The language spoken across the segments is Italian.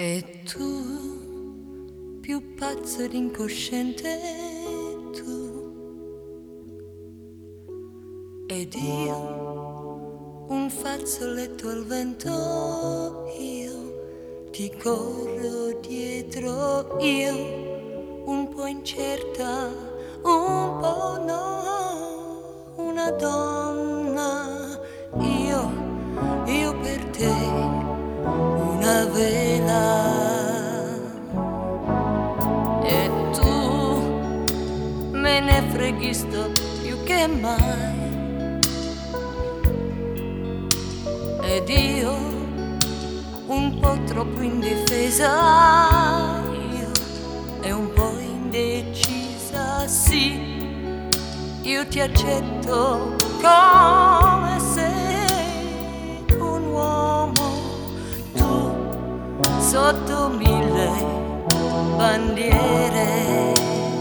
E tu, più pazzo ed incosciente tu, ed io, un fazzoletto al vento, io ti corro dietro, io, un po' incerta, un po' no, una donna, io per te, una vela. E tu me ne freghisto più che mai, ed io un po' troppo indifesa, io e un po' indecisa, sì, io ti accetto come sei un uomo, tu sotto 1000 bandiere.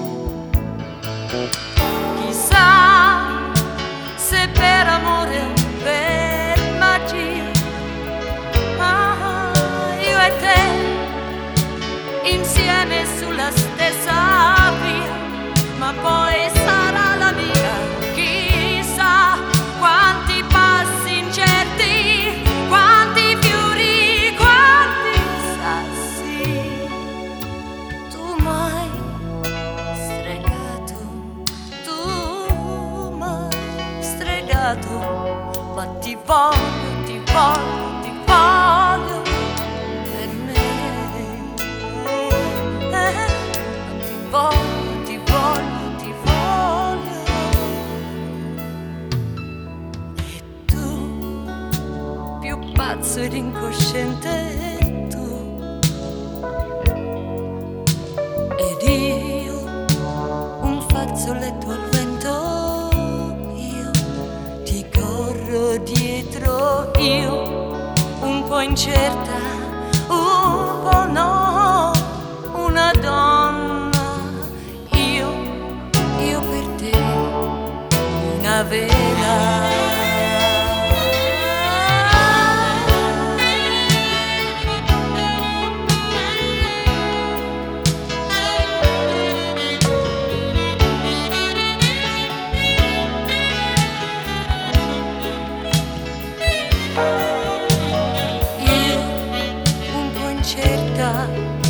Chissà se per amore o per magia, io e te insieme sulla stessa via, ma poi sarà la mia. Chissà quanti passi incerti, quanti fiori, quanti sassi tu m'hai stregato, tu m'hai stregato, ma ti voglio, ti voglio, ti voglio per me. Ti voglio, ti voglio, ti voglio. E tu, più pazzo ed incosciente tu, ed io, un fazzoletto al vento, io ti corro dietro, io un po' incerta, un po' no, una donna, io per te, una vela. Io un po' incerta,